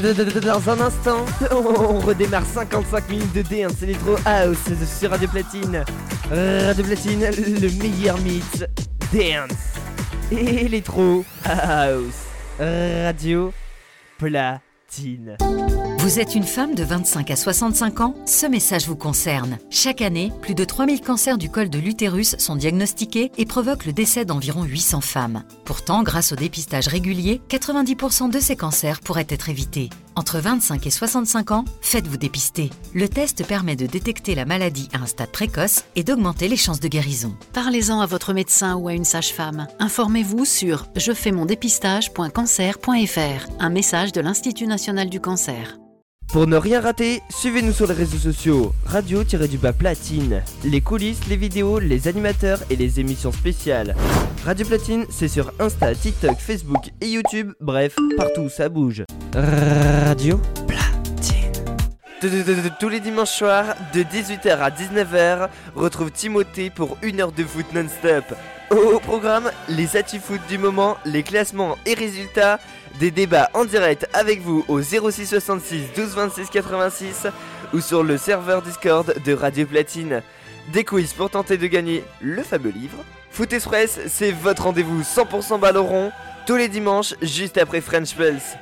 Dans un instant, on redémarre 55 minutes de dance Electro House sur Radio Platine. Radio Platine, le meilleur mix dance Electro House. Radio Platine. Vous êtes une femme de 25 à 65 ans? Ce message vous concerne. Chaque année, plus de 3000 cancers du col de l'utérus sont diagnostiqués et provoquent le décès d'environ 800 femmes. Pourtant, grâce au dépistage régulier, 90% de ces cancers pourraient être évités. Entre 25 et 65 ans, faites-vous dépister. Le test permet de détecter la maladie à un stade précoce et d'augmenter les chances de guérison. Parlez-en à votre médecin ou à une sage-femme. Informez-vous sur jefaimondepistage.cancer.fr. Un message de l'Institut national du cancer. Pour ne rien rater, suivez-nous sur les réseaux sociaux, Radio-Platine. Les coulisses, les vidéos, les animateurs et les émissions spéciales. Radio Platine, c'est sur Insta, TikTok, Facebook et YouTube, bref, partout ça bouge. Radio Platine. Tous les dimanches soirs, de 18h à 19h, retrouve Timothée pour 1 heure de foot non-stop. Au programme, les actu-foot du moment, les classements et résultats, des débats en direct avec vous au 06 66 12 26 86 ou sur le serveur Discord de Radio Platine. Des quiz pour tenter de gagner le fameux livre. Foot Express, c'est votre rendez-vous 100% ballon rond, tous les dimanches juste après French Pulse.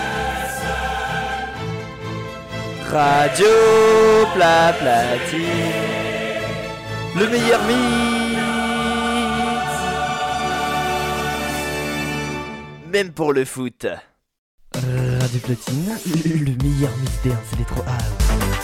Radio Platine, le meilleur mix. Même pour le foot. Radio Platine, le meilleur mix dance Electro House.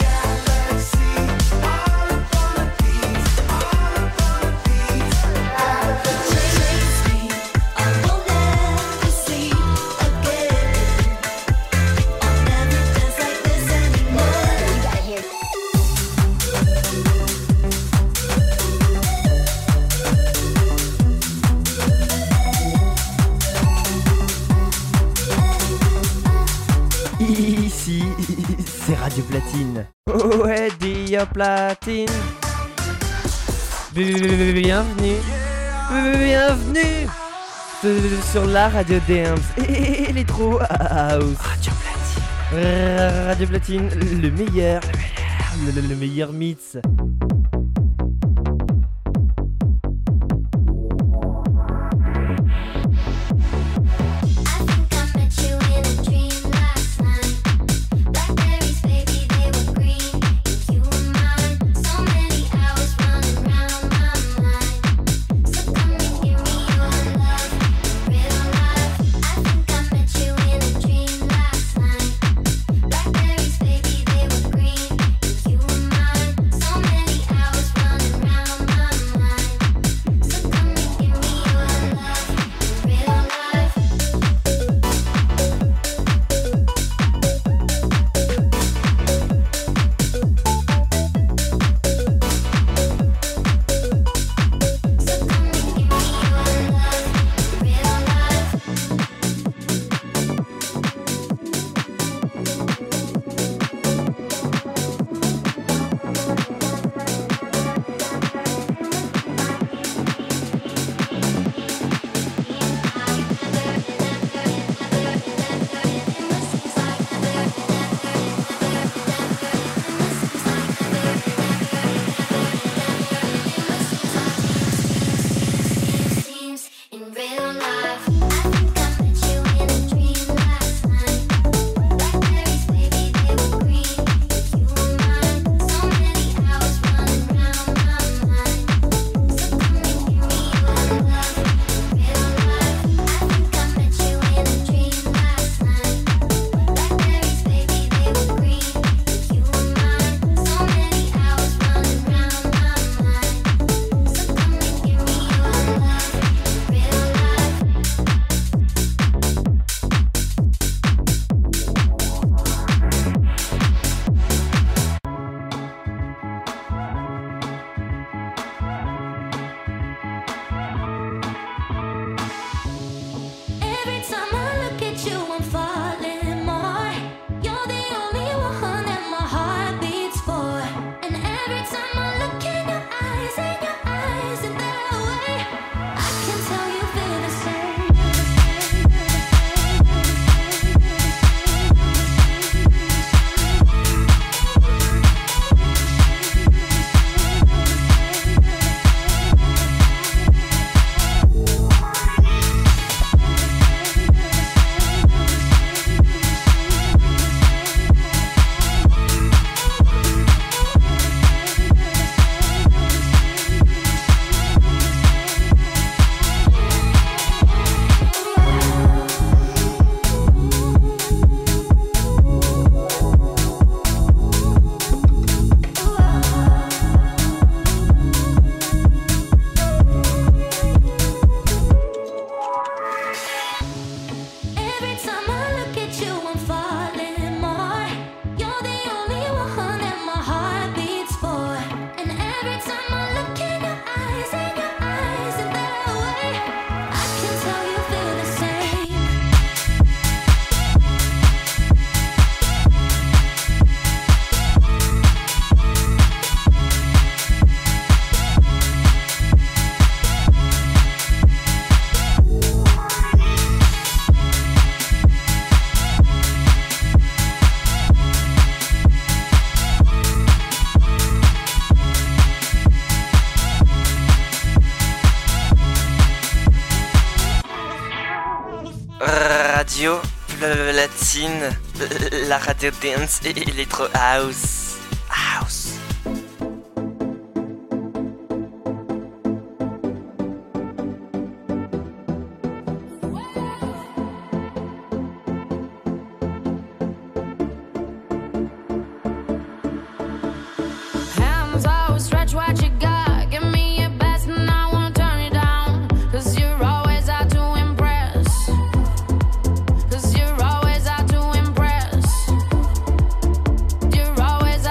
Ici, c'est Radio Platine. Ouais, Radio Platine. Bienvenue. Bienvenue sur la radio dance Electro House. Radio Platine. Radio Platine, le meilleur mix. So many platine, la radio dance et Electro House. House. Always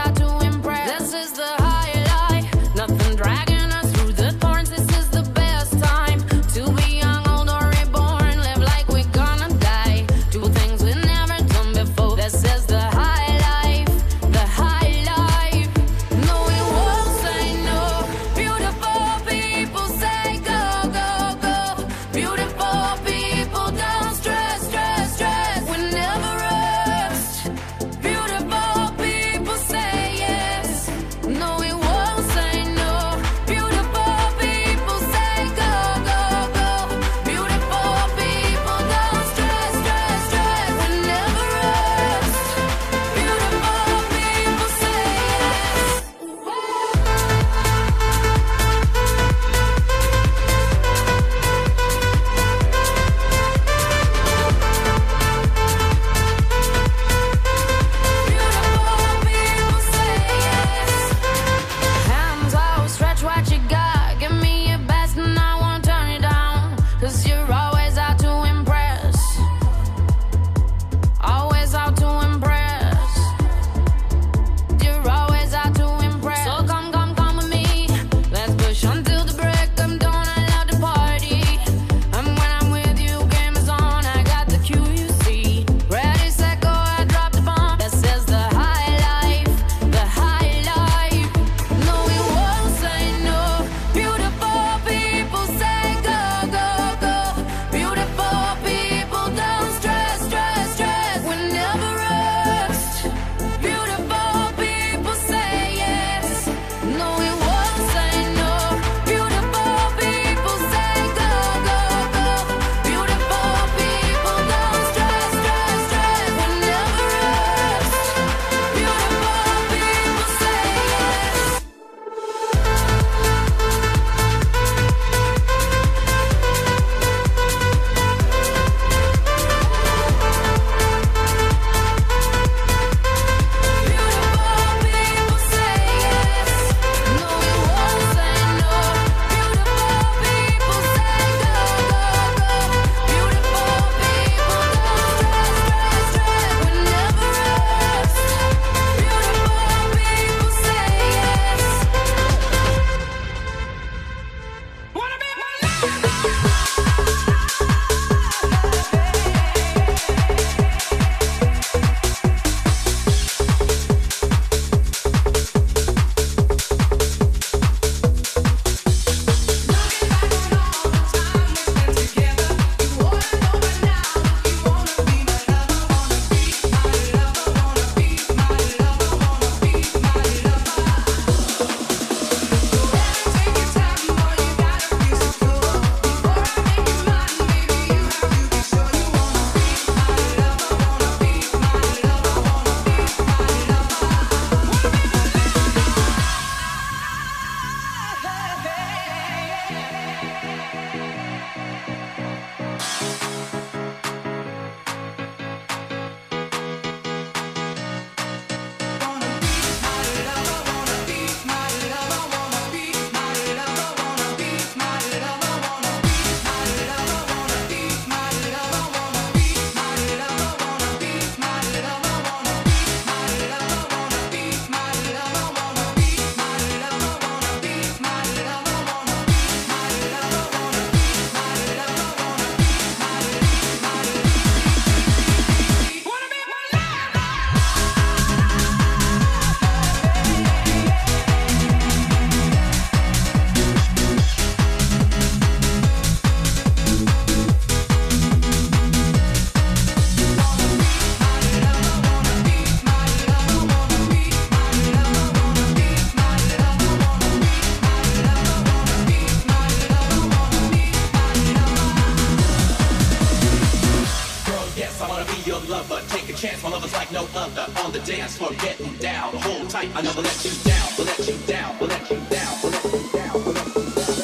on the dance floor, getting down. Hold tight, I never let you down. We'll let you down. We'll let you down. We'll let you down. We'll let you down.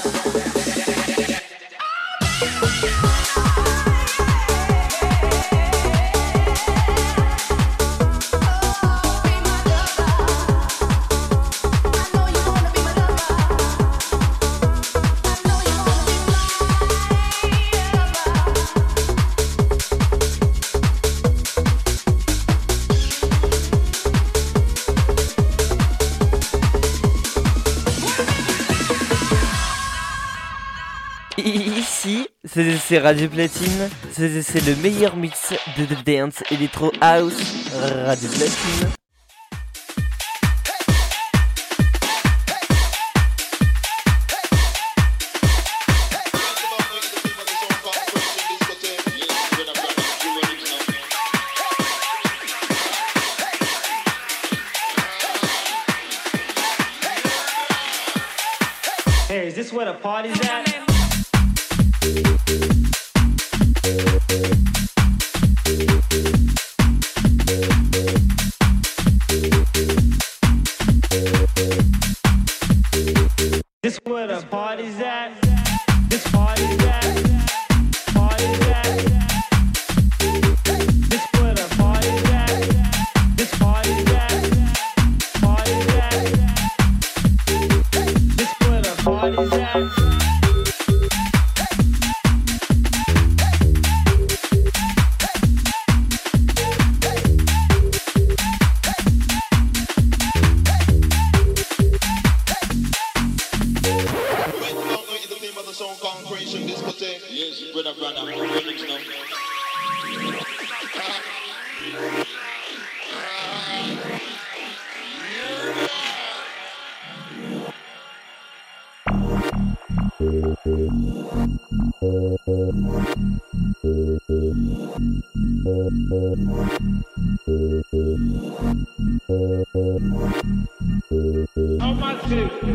Ici, c'est Radio Platine, c'est le meilleur mix de dance electro house. Radio Platine. Hey, is this where the party's at? This where the party's at? This party's at? Party's at? This where the party's at? This party's at? Party's at? This where the party's at? Oh my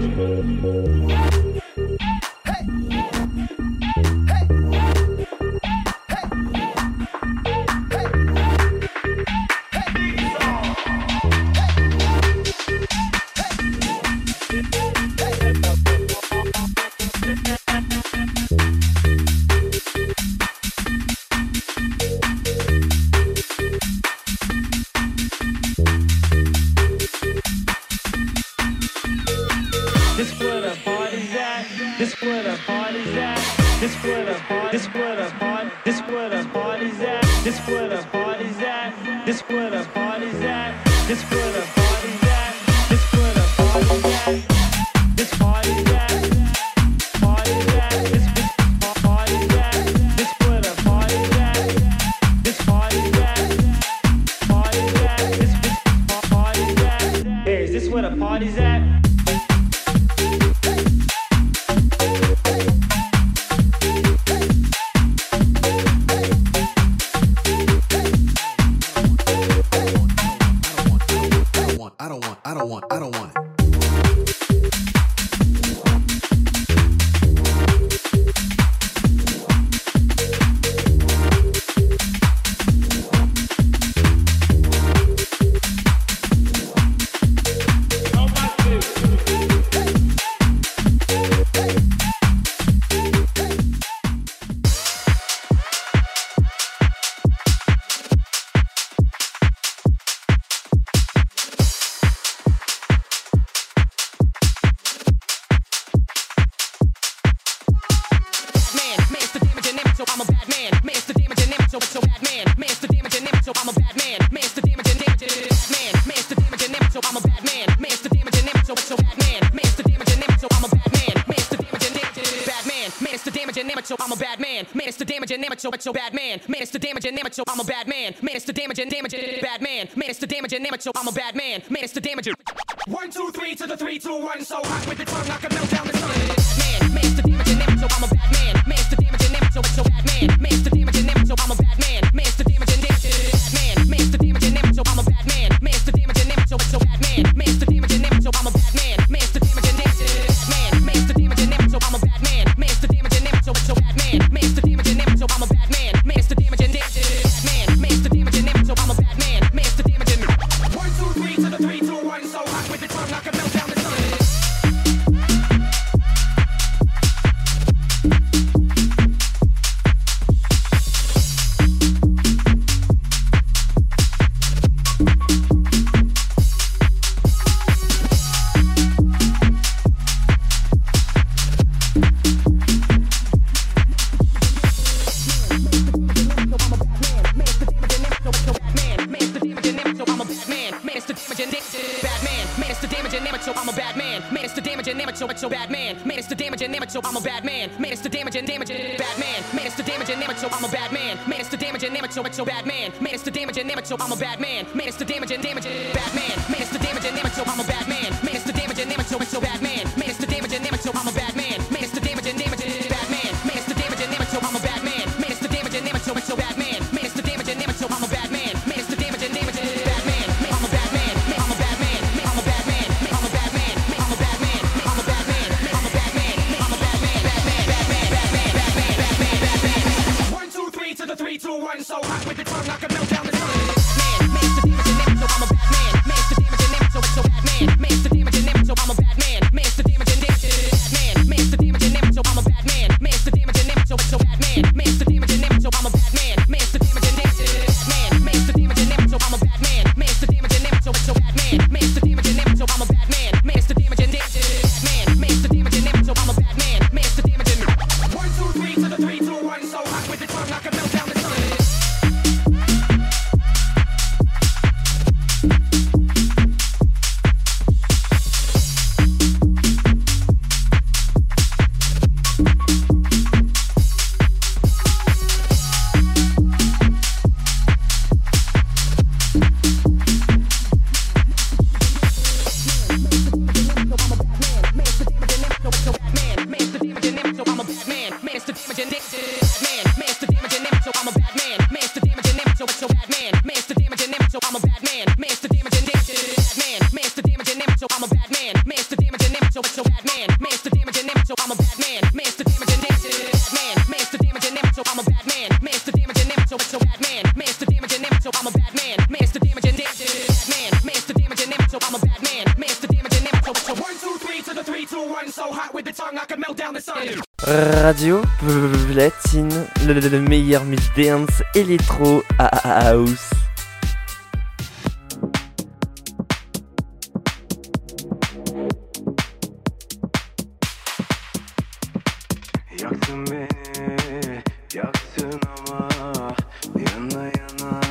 So bad man, man, it's the damage and damage, so I'm a bad man. Man, it's the damage and damage, bad man. Man, it's the damage and damage, so I'm a bad man. Man, it's the damage. 1, 2, 3 to the 3, 2, 1. So hot with the tongue, I can melt down the sun. Man, man, it's the damage and damage, so I'm a bad man. Man, it's the damage and damage, so bad man. Man, it's the damage and damage, so I'm a bad man. Man, it's the damage and damage, bad man. Man, it's the damage and damage, so I'm a bad man. Man, it's the damage and damage, so bad man. Man, it's the damage and damage, so I'm a bad man. Man, it's the damage and damage, bad man. Man, it's the damage and damage, so I'm a bad man. Man, it's the damage and damage, so bad man. Man, it's the damage and damage, so I'm a bad man. Man, it's the damage and damage, bad man. Man, it's the damage and damage, so I'm a bad man. Man, it's the damage and 1, to the 3, 2, 1. So hot with the tongue, I can melt down the sun. So bad man, man, it's the damage and damage, so I'm a bad man. Man, it's the damage and damage, bad man. Man, it's the damage and damage, so I'm a bad man. Man, it's the damage and damage, so bad man. Man, it's the damage and damage, so I'm a bad man. Man, it's the damage and damage, bad man. Man, it's the damage and damage, so I'm a bad man. Man, it's the damage and damage, so bad man. Man, it's the damage and damage, so I'm a bad man. Man, it's the damage and damage, bad man. Man, it's the damage and damage, so I'm a bad man. Man, it's the damage and damage, so bad man. Man, it's the damage and damage, so I'm a bad man. Man, it's the damage and damage, bad man. I'm a bad man. I'm a bad man. I'm a bad man. I'm a bad man. I'm a bad man. I'm a bad man. I'm a bad man. I'm a bad man. Bad man. Bad man. Bad man. Bad man. 1, 2, 3 to the 3, 2, 1. So hot with the tongue, I can melt down the sun. Man, man, it's the damage and damage, so I'm a bad man. Man, it's the damage and damage, so bad man. Man, it's the damage and damage, so I'm a bad man. Man, it's the damage and damage, bad man. Man, it's the damage and damage, so I'm a bad man. Man, it's the damage and damage, so bad man. Man, it's the damage and damage, so I'm a bad man. Man, it's the damage and damage, bad man. Man, it's the damage and damage, so I'm a bad man. Man, it's the damage and damage, so bad man. Man, it's the damage and damage, so I'm a bad man. Man, it's the damage and damage, bad man. Man, it's the damage and damage, so I'm a bad man. Man, it's the damage and 1, 2, 3 to the 3, 2, 1. So hot with the tongue, I can melt down the sun. Radio Platine, le meilleur mix dance électro house. Yaktın beni, yaktın ama yana yana.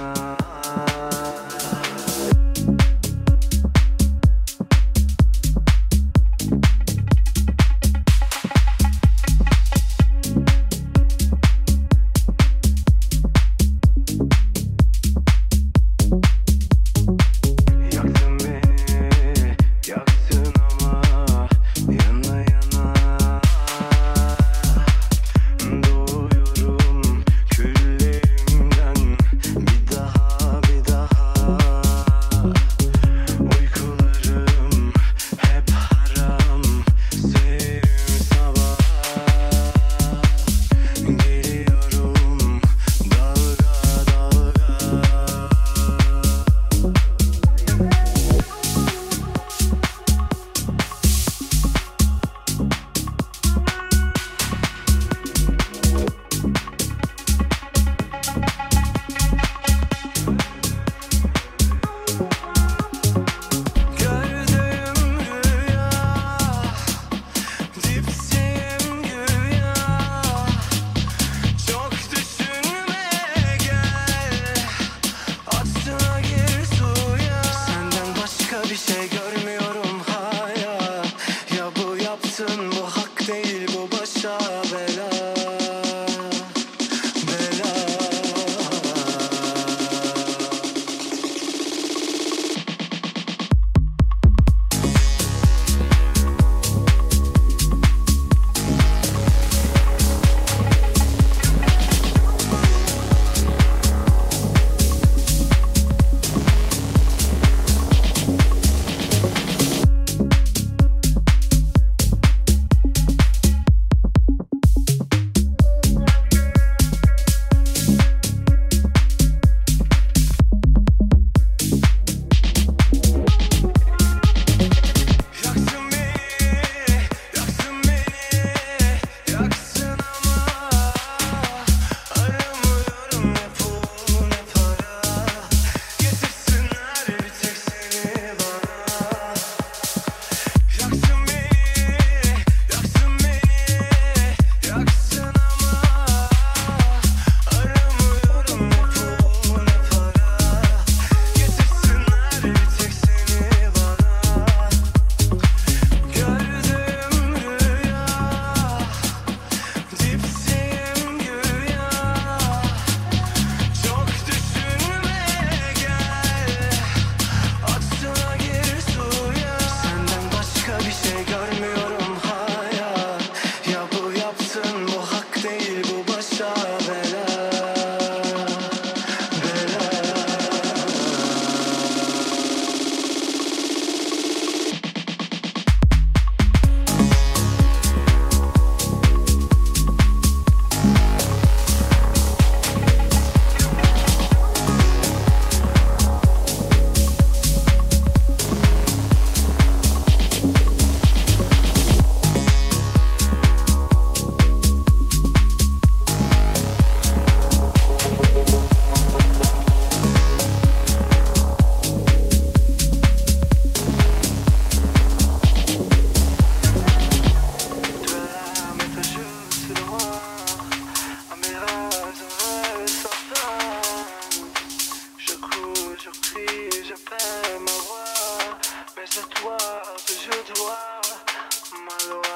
c'est toi que je dois ma loi.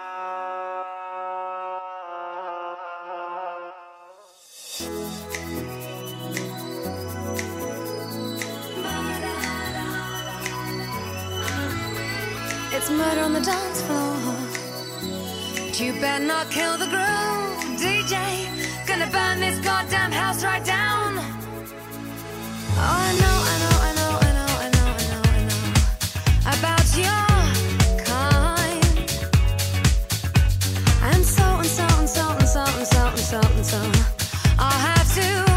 It's murder on the dance floor. But you better not kill the groove, DJ. Gonna burn this goddamn house right down. Oh, I know, I know, I know, I know, I know, I know, I know about your kind. And so and so and so and so and so and so and so I'll have to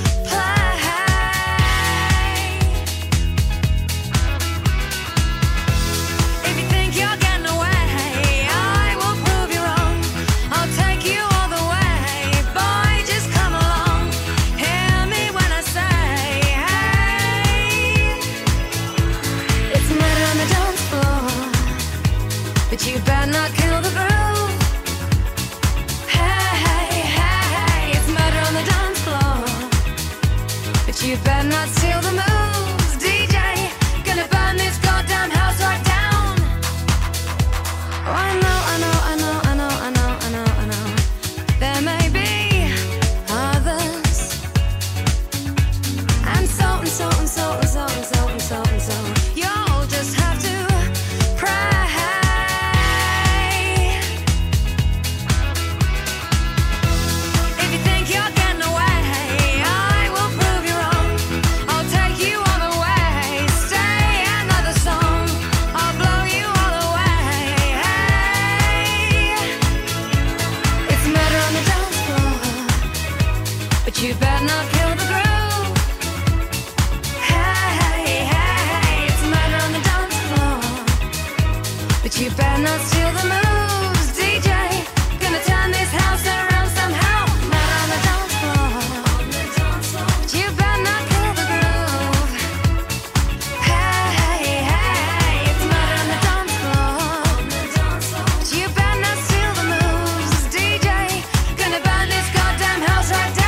you better not kill the groove. Hey, hey, hey, it's murder on the dance floor. But you better not steal the moves, DJ. Gonna burn this goddamn house right down. Oh, I know, I know, I know, I know, I know, I know, I know. There may be others. And so and so and so and so and so and so and so. You'll just have to pray. You better not kill the groove. Hey, hey, hey, it's murder on the dance floor. But you better not steal the moves, DJ. Gonna turn this house around somehow. Murder on the dance floor. But you better not kill the groove. Hey, hey, hey, it's murder on the dance floor. But you better not steal the moves, DJ. Gonna burn this goddamn house right down.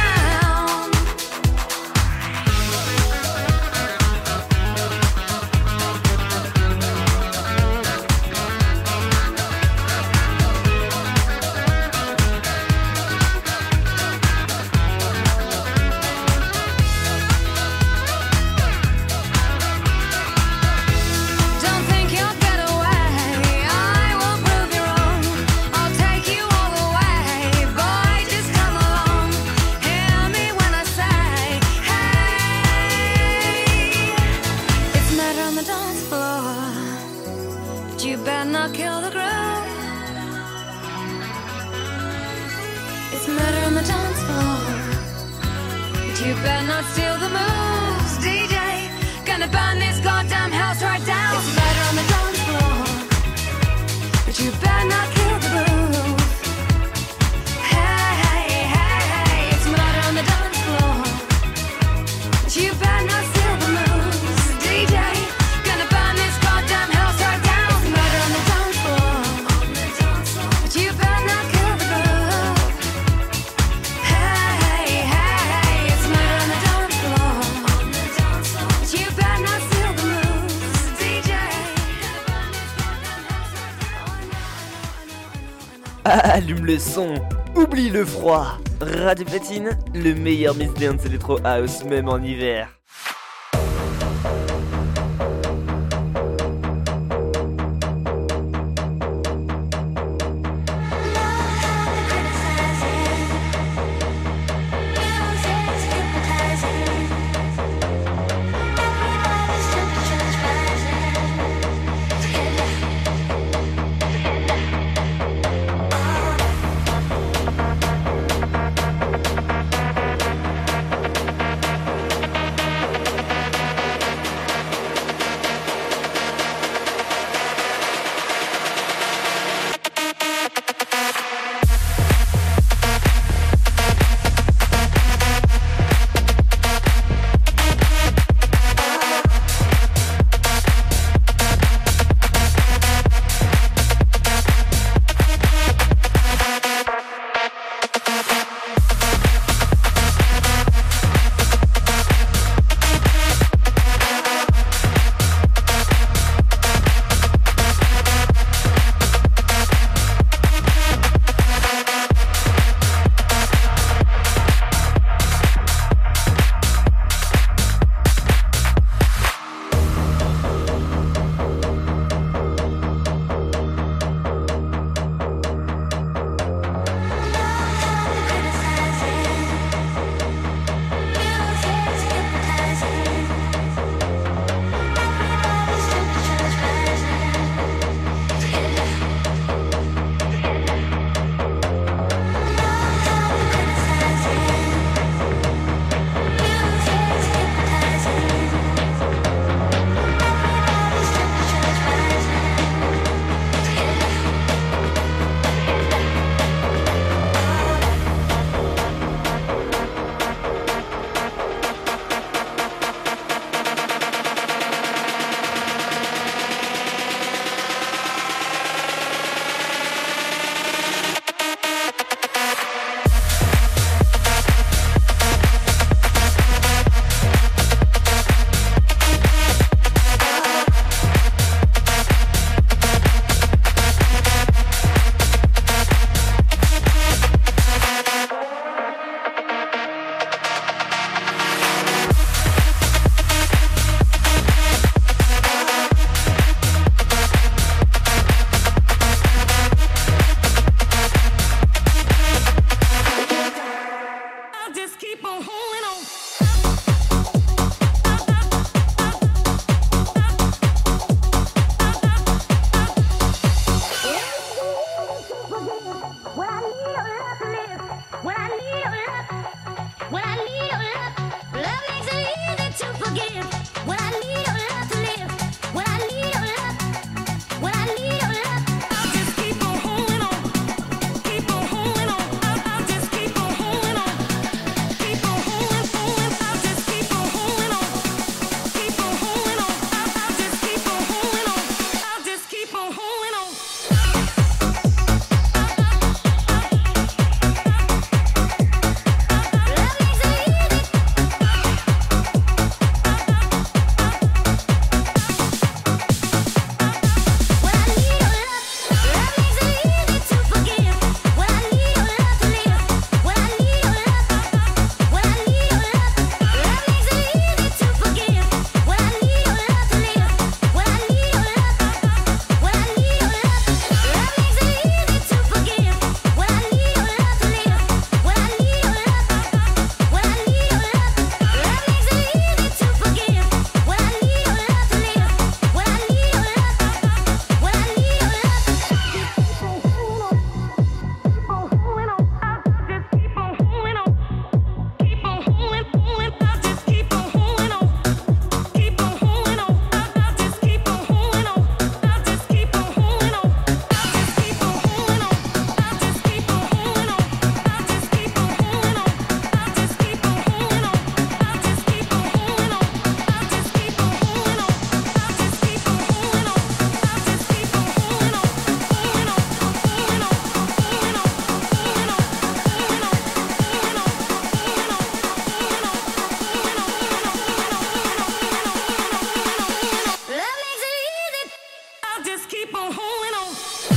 You better not kill the groove. It's murder on the dance floor. But you better not steal the moves, DJ. Gonna burn this goddamn house right down. It's murder on the dance floor. But you better not kill the groove. Hey, hey, hey, hey, it's murder on the dance floor. But you better not steal the moves, DJ. Gonna burn this goddamn house right down. Allume le son, oublie le froid. Radio Platine, le meilleur mix dance electro house même en hiver. just keep on holding on.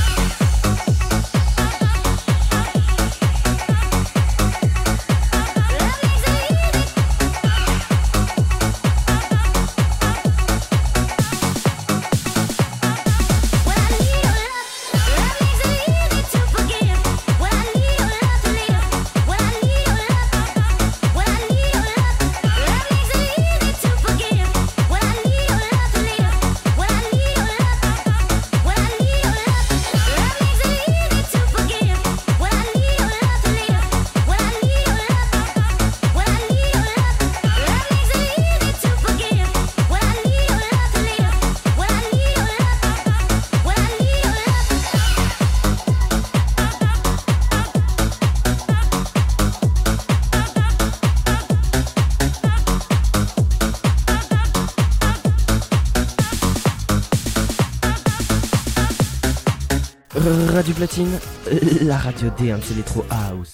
Radio Platine, la radio Dance Electro House.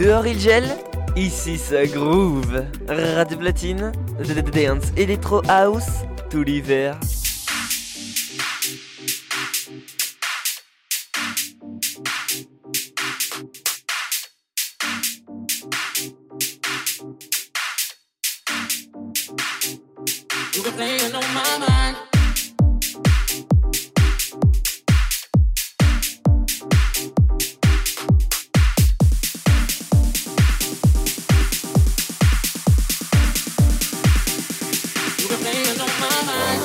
Dehors il gèle, ici ça groove. Radio Platine, dance Electro House, tout l'hiver. You been playing on my mind. You been playing on my mind.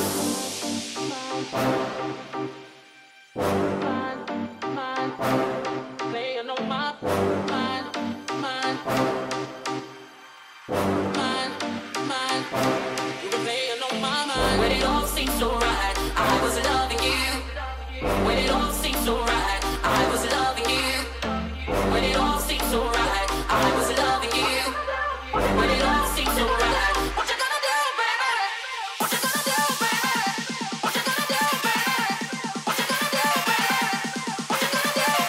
Playing on my mind. When it all seemed so right, I was loving you. When it all seemed so right, I was loving you. When it all seemed so right, I was loving you. When it all seemed so right, what you gonna do, baby? What you gonna do, baby? What you gonna do, baby? What you gonna do, baby? What you gonna do,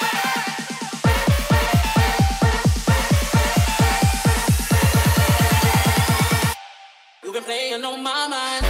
baby? You've been playing on my mind.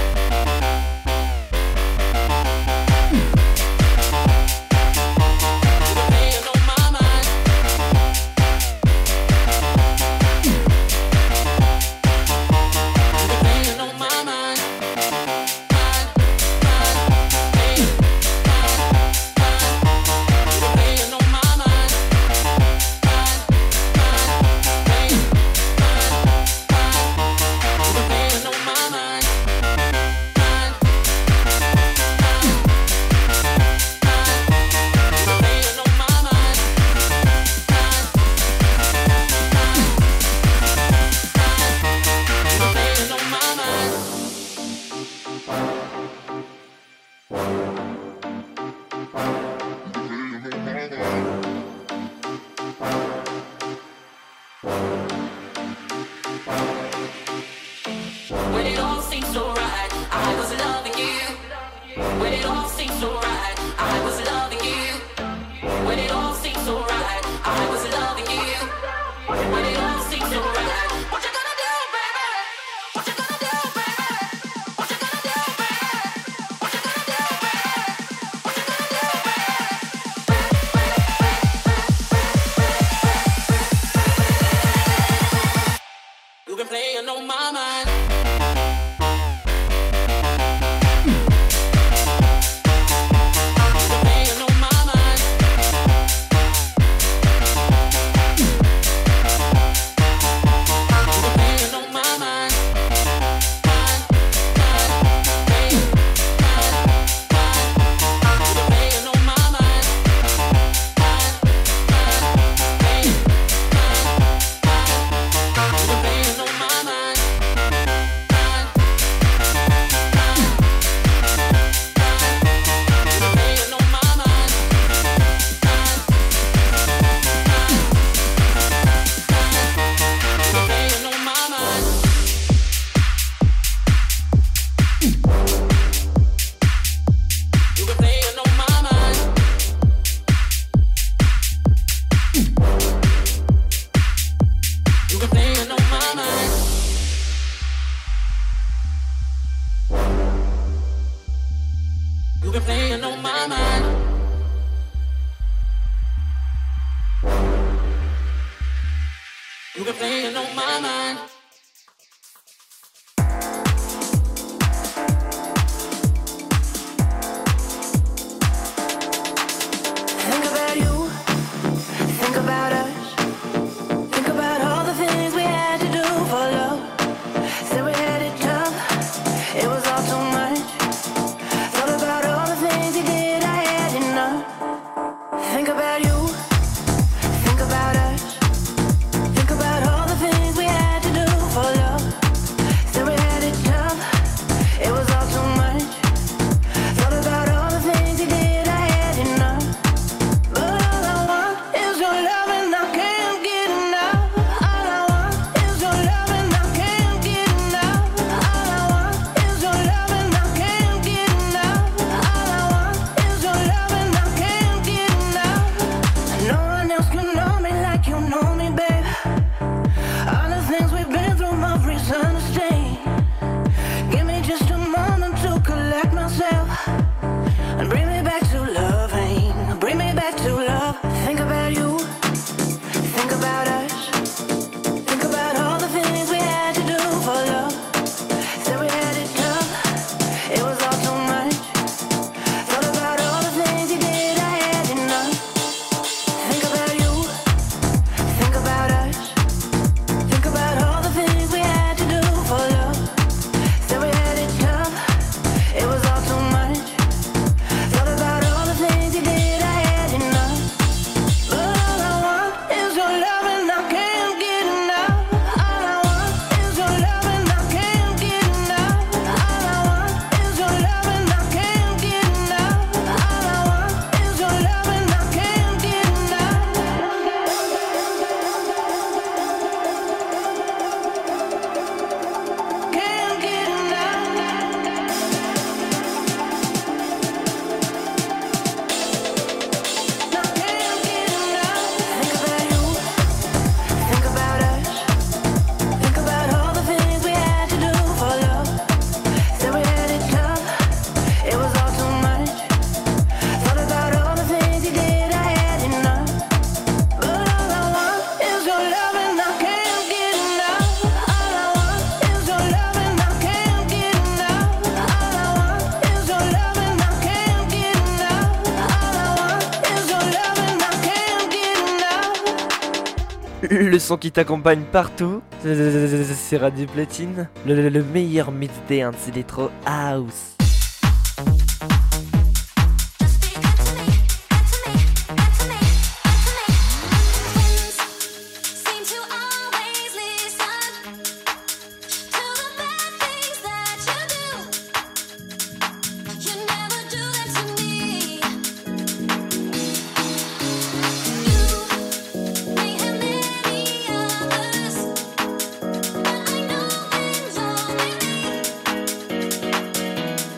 When it all seemed so right, I was loving you. When it all seemed so right, I was loving you. When it all seemed so right, I was loving you. When it all seemed so right, what you gonna do, baby? What you gonna do, baby? What you gonna do, baby? What you gonna do, baby? What you gonna do, baby? You've been playing on my mind. You've been playing on my mind. You've been playing on my mind. Think about you, think about us, think about all the things we had to do for love. Said we had it tough, it was all too much. Thought about all the things you did, I had enough. Think about you, think about us, think about all the things we had to do love. Think about you. Think about us. Think about all the things we had to do for love. Said we had it tough. It was all too much. Thought about all the things you did. I had enough. Think about you. Think about us. Think about all the things we had to do for love. Said we had it tough. It was all too much. Thought about all the things you did. I had enough. But all I want is your love and I can't get enough. All I want is your love and I can't get enough. All I want is your love and I can't get enough. All I want is your love and I can't get enough. Can't get enough. No, can't get enough. Think about you. Think about us. Think about all the things we had to do for love. Said we had it tough. It was all too much. Thought about all the things you did. I had enough. But all I want is your love and I can't get enough. All I want is your love and I can't get enough. All I want is your love and I can't get enough. All I want is your love and I can't get enough. Le son qui t'accompagne partout, c'est Radio Platine, le meilleur mix dance électro house. Seem to always listen to the bad things that you do. You never do that to me. You may have many others, but I know things only me.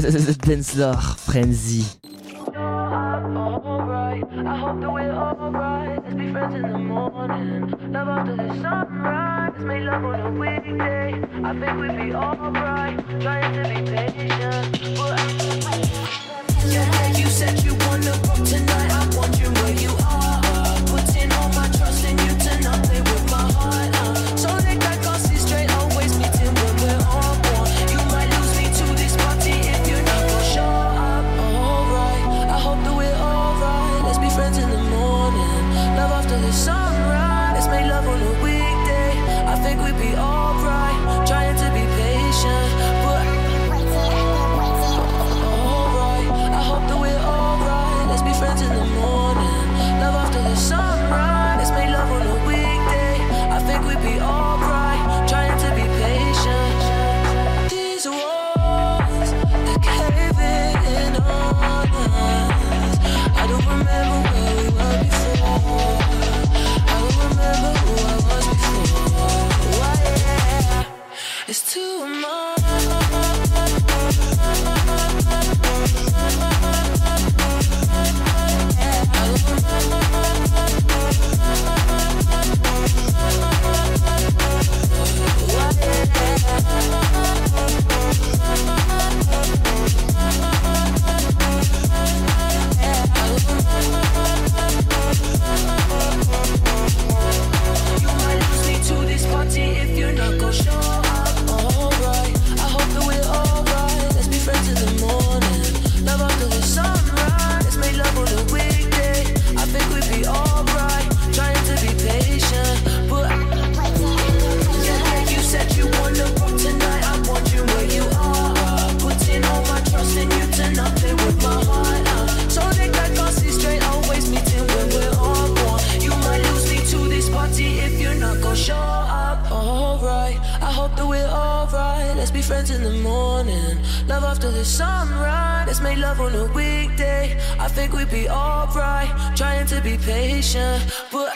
Dancefloor Frenzy. Alright, I hope that we're alright. Let's be friends in the morning. Love after the sunrise. Let's make love on a weekday. I think we'd be alright. Trying to be patient, but yeah, you said you wanna go tonight. I'm wondering where you are. Putting all my trust in you to not play with my heart. So that I can't see straight. Always meeting when we're all born. You might lose me to this party if you're not gonna show up. Alright, I hope that we're alright. Let's be friends in the morning. Love after the sunrise. Let's make love on a weekday. I think we'd be alright. Trying to be patient, but alright. I hope that we're alright. Let's be friends in the morning. Love after the sunrise. Let's make love on a weekday. I think we'd be alright. Trying to be patient. These walls, they're caving in on us. I don't remember where we were before. I don't remember who I was before. Why, yeah. It's too much. You might lose me to this party if you're not gonna show up. Alright, I hope that we're alright. Let's be friends in the morning. Love after the sunrise. Let's make love on a weekday. I think we'd be alright. Trying to be patient, but yeah, you said you wanna go tonight. I'm wondering where you are. Putting all my trust in you to not play with my heart. So they can't see straight. Always meeting when we're all born. You might lose me to this party if you're not gonna show up. Alright, I hope that we're alright. Let's be friends in the morning. Love after the sunrise. Let's make love on a weekday. I think we'd be alright. Trying to be patient, but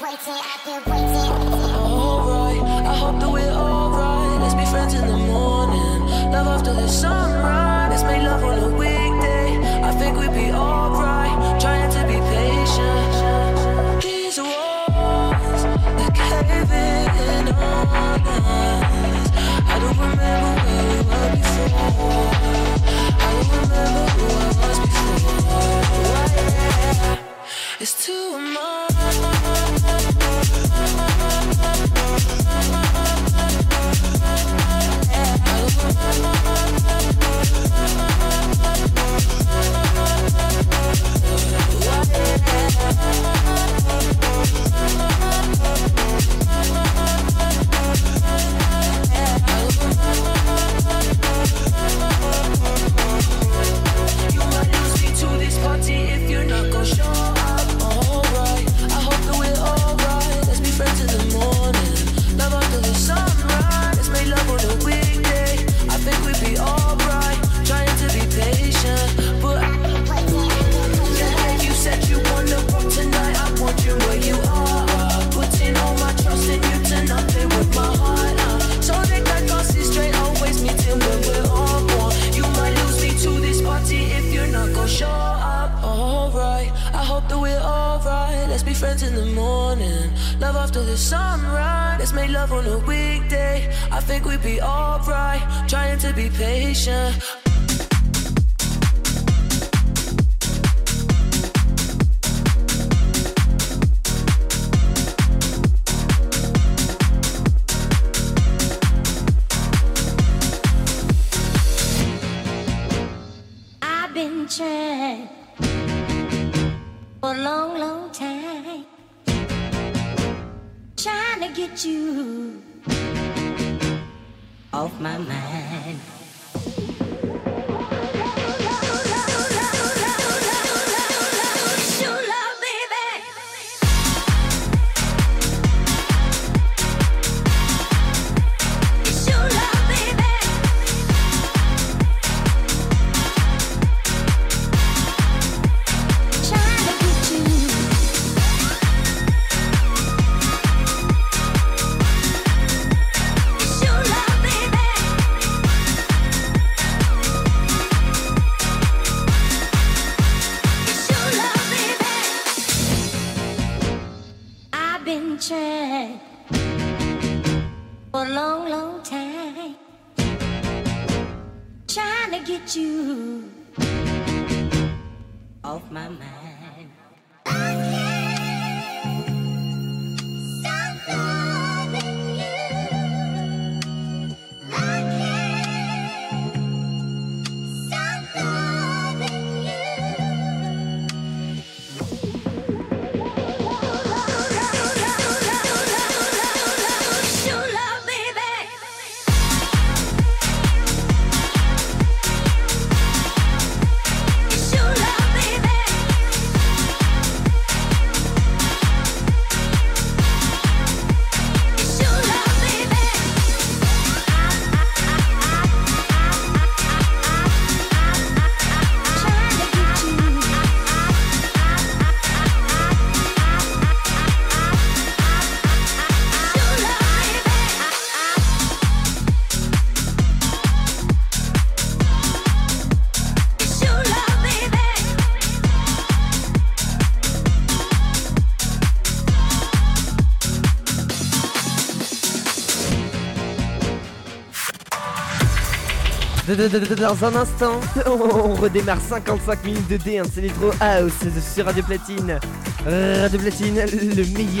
alright, I hope that we're alright. Let's be friends in the morning. Love after the sunrise. Let's make love on a weekday. I think we'd be alright. Trying to be patient. These walls, they're caving in on us. I don't remember where we were before. I don't remember who I was before. Why, yeah. It's too much. You might lose me to this party if you're not gonna show up. Alright, I hope that we're alright. Let's be friends in the morning. Love after the sunrise. Let's make love on a weekday. I think we'd be alright. Trying to be patient, but yeah, you said you wanna go tonight. I'm wondering where you are. Putting all my trust in you to not play with my heart. So they can't see straight. Always meeting when we're all born. You might lose me to this party if you're not gonna show up. Alright, I hope that we're alright. Let's be friends in the morning. Love after the sunrise. Let's make love on a weekday. I think we'd be alright. Trying to be patient. I've been trying for a long, long time, trying to get you off my mind. It's your love, baby. It's your love, baby. Trying to get you. It's your love, baby. been trying for a long, long time, trying to get you off my mind. I can't stop loving you. I can't stop loving you. Show love, baby. Show love, baby. Show love, baby. Trying to get you. Show love, baby. Show love, baby. Dans un instant, on redémarre 55 minutes de dance électro house sur Radio Platine. Radio Platine, le meilleur.